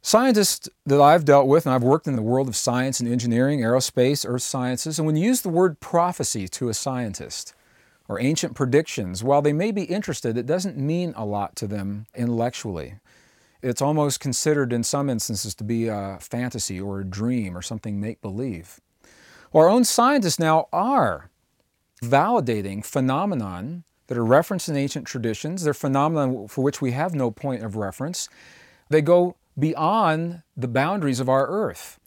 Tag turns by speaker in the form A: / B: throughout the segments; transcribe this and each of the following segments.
A: Scientists that I've dealt with, and I've worked in the world of science and engineering, aerospace, earth sciences, and when you use the word prophecy to a scientist or ancient predictions, while they may be interested, it doesn't mean a lot to them intellectually. It's almost considered in some instances to be a fantasy or a dream or something make-believe. Well, our own scientists now are validating phenomenon that are referenced in ancient traditions. They're phenomena for which we have no point of reference. They go beyond the boundaries of our Earth.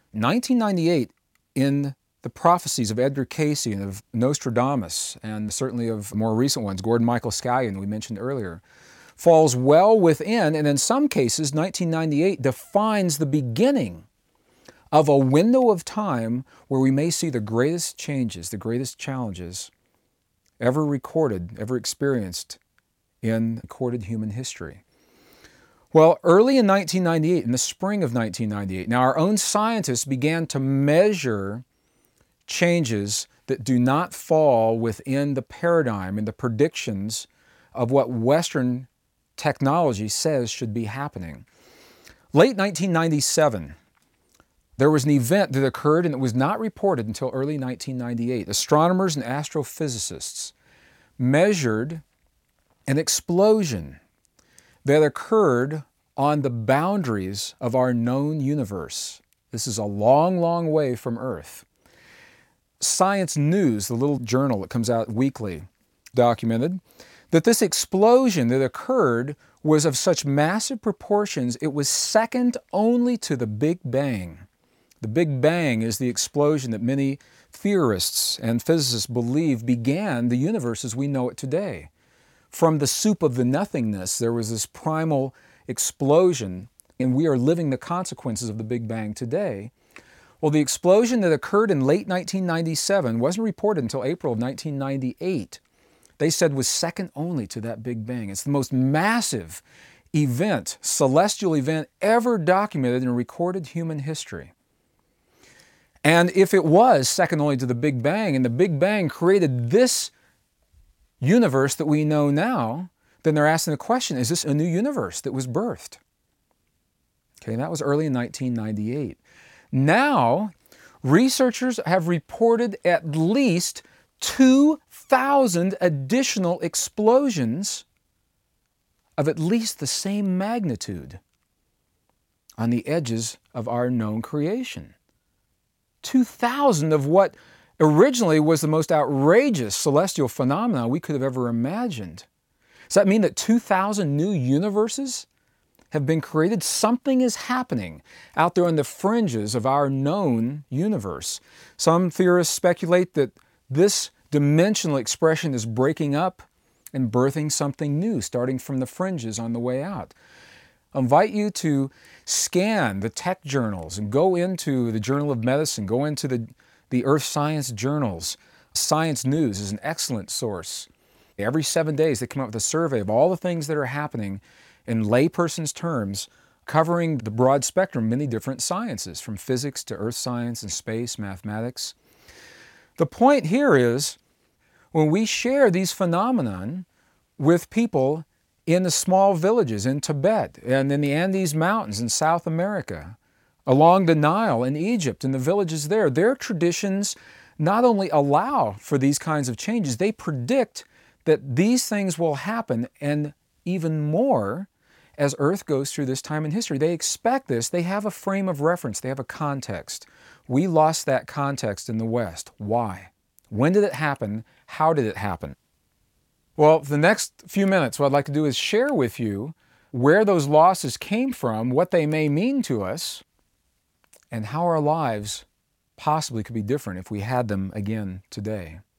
A: 1998, in the prophecies of Edgar Cayce and of Nostradamus, and certainly of more recent ones, Gordon Michael Scallion, we mentioned earlier, falls well within, and in some cases, 1998 defines the beginning of a window of time where we may see the greatest changes, the greatest challenges ever recorded, ever experienced in recorded human history. Well, early in 1998, in the spring of 1998, now our own scientists began to measure changes that do not fall within the paradigm and the predictions of what Western technology says should be happening. Late 1997, there was an event that occurred and it was not reported until early 1998. Astronomers and astrophysicists measured an explosion that occurred on the boundaries of our known universe. This is a long, long way from Earth. Science News, the little journal that comes out weekly, documented that this explosion that occurred was of such massive proportions, it was second only to the Big Bang. The Big Bang is the explosion that many theorists and physicists believe began the universe as we know it today. From the soup of the nothingness, there was this primal explosion, and we are living the consequences of the Big Bang today. Well, the explosion that occurred in late 1997 wasn't reported until April of 1998. They said was second only to that Big Bang. It's the most massive event, celestial event ever documented in recorded human history. And if it was second only to the Big Bang, and the Big Bang created this universe that we know now, then they're asking the question, is this a new universe that was birthed? Okay, that was early in 1998. Now, researchers have reported at least 2,000 additional explosions of at least the same magnitude on the edges of our known creation. 2,000 of what originally was the most outrageous celestial phenomena we could have ever imagined. Does that mean that 2,000 new universes have been created? Something is happening out there on the fringes of our known universe. Some theorists speculate that this dimensional expression is breaking up and birthing something new, starting from the fringes on the way out. I invite you to scan the tech journals and go into the Journal of Medicine, go into the earth science journals. Science News is an excellent source. Every 7 days they come up with a survey of all the things that are happening in layperson's terms, covering the broad spectrum, many different sciences, from physics to earth science and space, mathematics. The point here is, when we share these phenomenon with people in the small villages in Tibet and in the Andes Mountains in South America, along the Nile in Egypt and the villages there, their traditions not only allow for these kinds of changes, they predict that these things will happen and even more as Earth goes through this time in history. They expect this. They have a frame of reference. They have a context. We lost that context in the West. Why? When did it happen? How did it happen? Well, for the next few minutes, what I'd like to do is share with you where those losses came from, what they may mean to us, and how our lives possibly could be different if we had them again today.